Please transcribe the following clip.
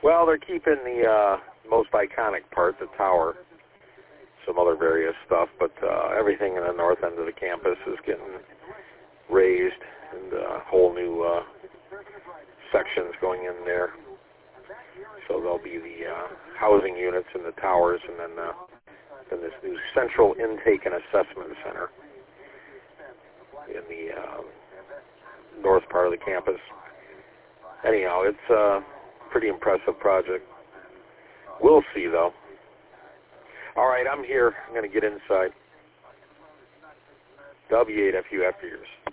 Well, they're keeping the most iconic part, the tower, some other various stuff, but everything in the north end of the campus is getting raised, and whole new sections going in there. So there'll be the housing units in the towers, and then this new central intake and assessment center in the north part of the campus. Anyhow, it's a pretty impressive project. We'll see, though. All right, I'm here. I'm going to get inside. W8FU after yours.